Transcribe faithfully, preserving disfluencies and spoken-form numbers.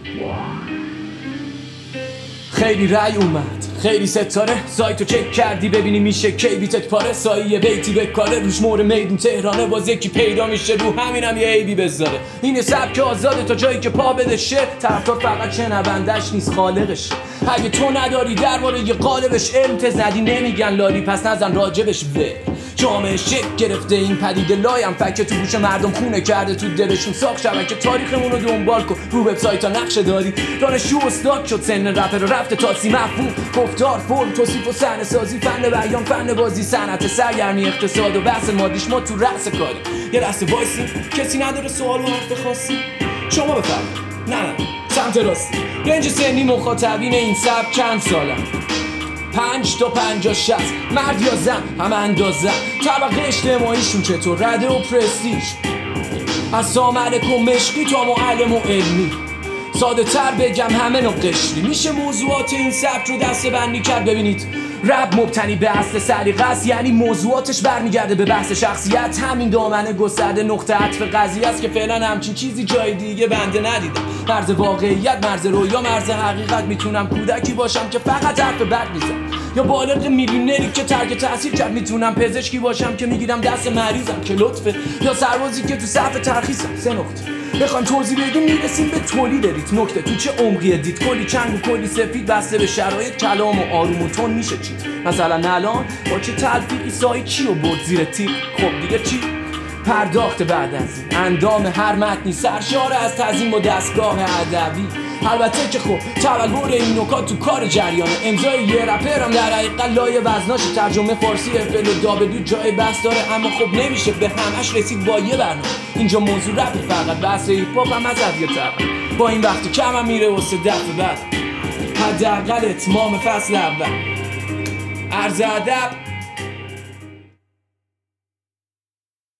خیلی رای اومد، خیلی ستاره، سایتو چک کردی ببینی میشه کی بیتت پاره. سایه بیتی به کاره روش مور میدون تهرانه، باز یکی پیدا میشه رو همینم یه عیبی بذاره. این سبک آزاده تا جایی که پا بده شه، طرفدار فقط شنوندش نیست خالقشه. اگه تو نداری درباره یه قالبش علم تز ندی نمیگن لالی، پس نزن راجبش ور. جامعه شک گرفته این پدیده لایم فکر تو گوش مردم خونه کرده تو دلشون ساخت شبکه تاریخمون رو دنبال کن رو وبسایت ها نقشه داری. دانشجو استاد شد سن رپ رو رفته تاسی مفهوم گفتار فرم توصیف و صحنه سازی فن بیان فن بازی صنعت سرگرمی اقتصاد و بحث مادیش ما تو رأس کاری. یه لحظه وایسین کسی نداره سوال و حرف خاصی شما بفرمایید. نه نه سمت راستی رنج سنی مخاطبین این سبک چند سالن؟ پنج تا پنجاه شصت مرد یا زن همه اندازن. طبقه اجتماعیشون چطور؟ رده و پرستیژ از ساملک و مشکی تا معلم و علمی. ساده تر بگم همه نوع قشری میشه موضوعات این سبک رو دسته بندی کرد. ببینید رپ مبتنی به اصل سلیقه است، یعنی موضوعاتش برمیگرده به بحث شخصیت. همین دامنه گسترده نقطه عطف قضیه است که فعلا همچین چیزی جای دیگه بنده ندیدم. مرز واقعیت، مرز رویا، مرز حقیقت. میتونم کودکی باشم که فقط حرف بد میزنم، یا بالغ میلیونری که ترک تحصیل کرد. میتونم پزشکی باشم که میگیرم دست مریضم که لطفه، یا سربازی که تو صف ترخیصم. سه نقطه بخوایم توضیح بدیم میرسیم به تولید ریت. نکته تو چه عمقی دید، کلی چنگ و کلی سفید بسته به شرایط کلام و آروم و تون میشه چی. مثلا الان با چه تلفیقی سایی چی و برد زیر تیغ. خب دیگه چی؟ پرداخت بعد از این اندام هر متنی سرشار از تزیین با دستگاه ادبی. البته که خب تبلور این نکات تو کار جریانه. امضای یه رپرم در حقیقت لایه وزناش ترجمه فارسی افل و دابلو جای بحث داره، اما خب نمیشه به همش رسید با یه برنامه. اینجا موضوع رپ فقط بحث هیپ هاپ هم از یه طرف با این وقتی کم هم میره واسه دفعه بعد حداقل اتمام فصل اول. عرض ادب